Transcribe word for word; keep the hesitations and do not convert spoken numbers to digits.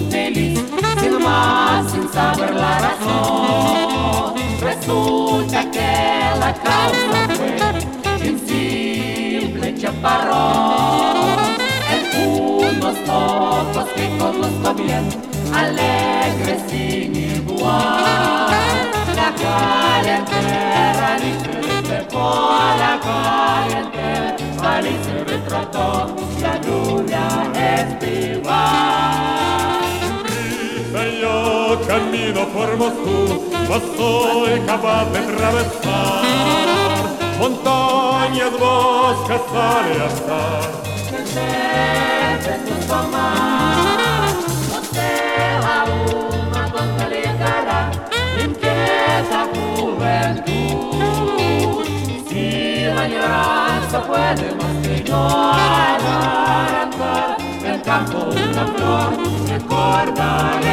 muy feliz, sin más, sin saber la razón. Resulta que la causa fue un simple chaparrón. En unos ojos que conozco bien, alegre sin igual. La calle entera ni se despejó, la calle entera ni se retrató, la lluvia estival. Prisa yo camino por Moscú, no soy capaz de atravesar montañas, bosques, alianzas. Desde sus tomás, no sé aún a dónde llegará mi inquieta juventud. Si la añoranza puede más que yo arrancar del campo una flor, recordaré